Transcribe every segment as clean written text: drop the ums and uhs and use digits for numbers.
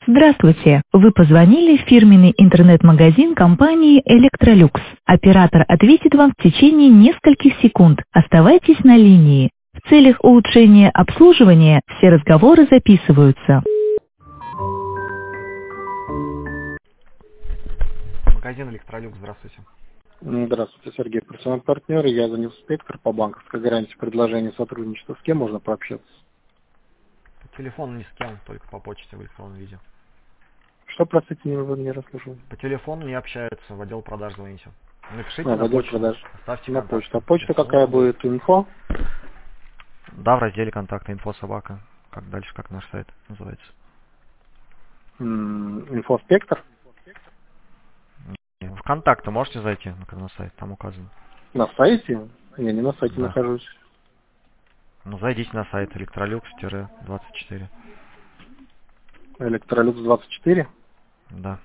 Здравствуйте! Вы позвонили в фирменный интернет-магазин компании Electrolux. Оператор ответит вам в течение нескольких секунд. Оставайтесь на линии. В целях улучшения обслуживания все разговоры записываются. Магазин Electrolux, здравствуйте. Здравствуйте, Сергей, профессиональный партнер. Я занялся спектр по банковской гарантии предложения сотрудничества. С кем можно пообщаться? По телефону ни с кем, только по почте в электронном виде. Что, простите, не расслышал? По телефону не общаются, в отдел продаж звоните. Напишите В на отдел почту, продаж. оставьте На контакт. почту. А почта какая будет? Инфо? Да, в разделе контакта инфо собака. Как дальше, как наш сайт называется? Инфо спектр? В контакты можете зайти на сайт, там указано. На сайте? Я не на сайте Да. нахожусь. Ну, зайдите на сайт Electrolux-24. Electrolux 24? Да.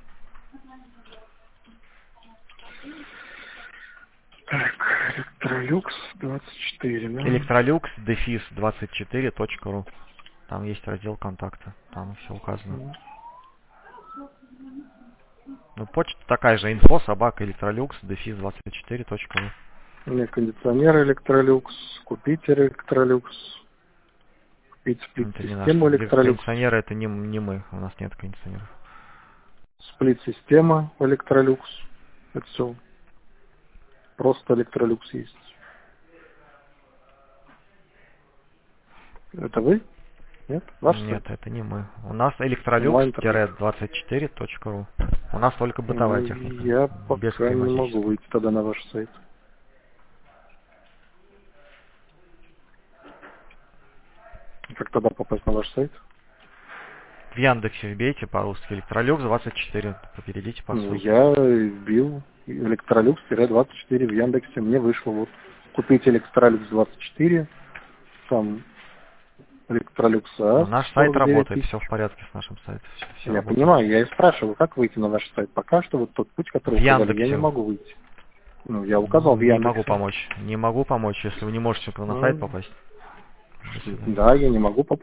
Так, Electrolux 24, да? Electrolux-24.ru. Там есть раздел контакта, там все указано. Ну, почта такая же, инфо собака Electrolux-24.ru. У меня кондиционер Electrolux, купить Electrolux, купить Это не наш. сплит-систему Electrolux. Кондиционеры это не мы, у нас нет кондиционеров. Сплит-система Electrolux. Это все. Просто Electrolux есть. Это вы? Нет? Ваш Нет, сайт? это не мы. У нас Онлайн-торговля. Electrolux-24.ru. У нас только бытовая техника. Я Без пока не могу климатической. выйти тогда на ваш сайт. Как тогда попасть на ваш сайт? В Яндексе вбейте по-русски Electrolux-24. Перейдите по Ну, ссылке. я вбил Electrolux-24 в Яндексе. Мне вышло вот. Купить Electrolux-24. Там Electrolux Но AS. наш сайт 49 работает, тысяч. все в порядке с нашим сайтом. Все Я работает. понимаю, я и спрашиваю, как выйти на ваш сайт. Пока что вот тот путь, который В указали, я Яндексе. не могу выйти. Ну, я указал в Не Яндексе. могу помочь. Не могу помочь, если вы не можете на сайт попасть. До свидания. Да, я не могу попасть.